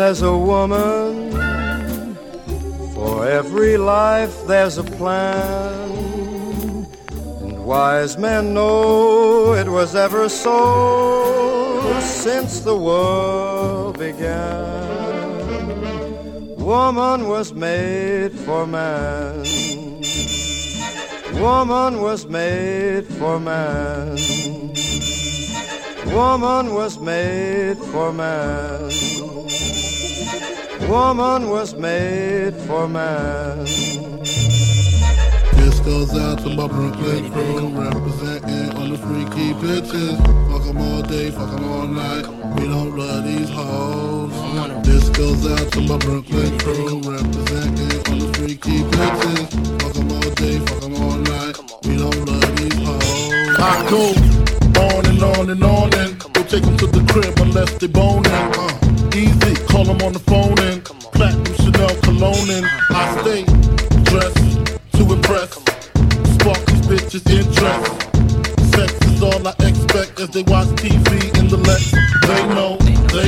there's a woman. For every life there's a plan. And wise men know it was ever so since the world began. Woman was made for man. Woman was made for man. Woman was made for man. Woman was made for man. This goes out to my Brooklyn crew, representing on the freaky bitches. Fuck 'em all day, fuck 'em all night. We don't love these hoes. This goes out to my Brooklyn crew, representing on the freaky bitches. Fuck 'em all day, fuck 'em all night. We don't love these hoes. I go on and on and on and go take 'em to the crib unless they boning. Easy, call them on the phone and platinum Chanel cologne and I stay dressed to impress, spark these bitches' interest. Sex is all I expect as they watch TV in the Lex. They know,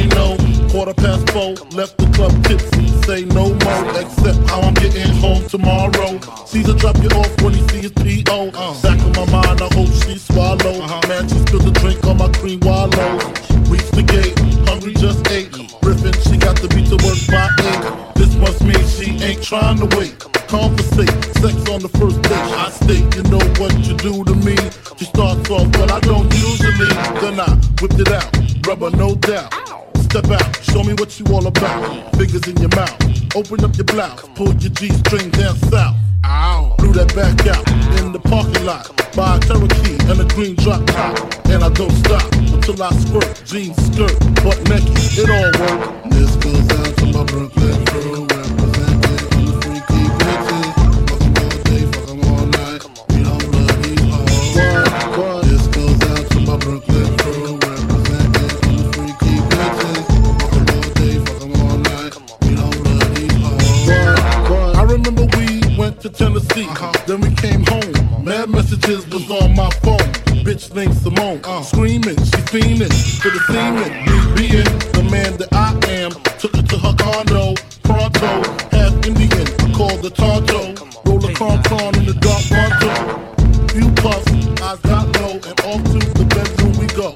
4:15, left the club tipsy, say no more, except how I'm getting home tomorrow. Caesar drop you off when he see his P.O. Back in my mind, I hope she swallow. Man, she spilled the drink on my cream wallow. Reach the gate, hungry just ate. Riffin', she got to be to work by 8. This must mean she ain't trying to wait. Conversate, sex on the first date. I state, you know what you do to me. She starts off, but I don't usually. Then I whipped it out, rubber no doubt. Step out, show me what you all about. Fingers in your mouth, open up your blouse, pull your G-string down south. Ow. Blew that back out in the parking lot. Buy a Cherokee and a green drop top. And I don't stop until I squirt. Jeans, skirt, butt naked, it all work. This goes out to my Brooklyn crew, representing on the freaky bitches. Fuck 'em all day, fuck 'em all night. We don't love these hoes. What? This goes out to my Brooklyn crew, representing on the freaky bitches. Fuck 'em all day, fuck 'em all night. We don't love these hoes. What? I remember we went to Tennessee, then we came home. Mad messages was on my phone. Bitch named Simone, screaming, she fiending for the semen. Me being the man that I am, took her to her condo, pronto, half Indian, I called the Tonto. Roll a con in the dark Monto. Few puffs, eyes got low, and off to the bedroom we go.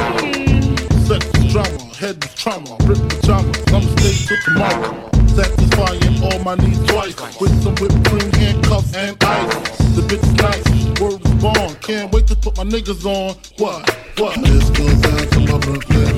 Sex is drama, head is trauma, rip pajamas, I'ma stay till tomorrow. Satisfying all my needs twice, with some whipped cream, handcuffs, and ice. The bitch is nice, word is born. Can't wait to put my niggas on. What? This goes out to my Brooklyn